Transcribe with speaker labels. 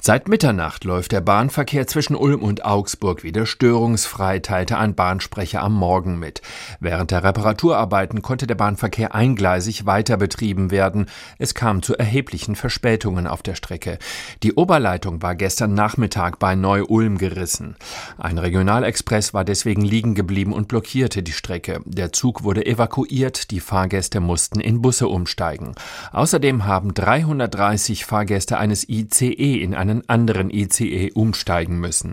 Speaker 1: Seit Mitternacht läuft der Bahnverkehr zwischen Ulm und Augsburg wieder störungsfrei, teilte ein Bahnsprecher am Morgen mit. Während der Reparaturarbeiten konnte der Bahnverkehr eingleisig weiter betrieben werden. Es kam zu erheblichen Verspätungen auf der Strecke. Die Oberleitung war gestern Nachmittag bei Neu-Ulm gerissen. Ein Regionalexpress war deswegen liegen geblieben und blockierte die Strecke. Der Zug wurde evakuiert, die Fahrgäste mussten in Busse umsteigen. Außerdem haben 330 Fahrgäste eines ICE in einen anderen ICE umsteigen müssen.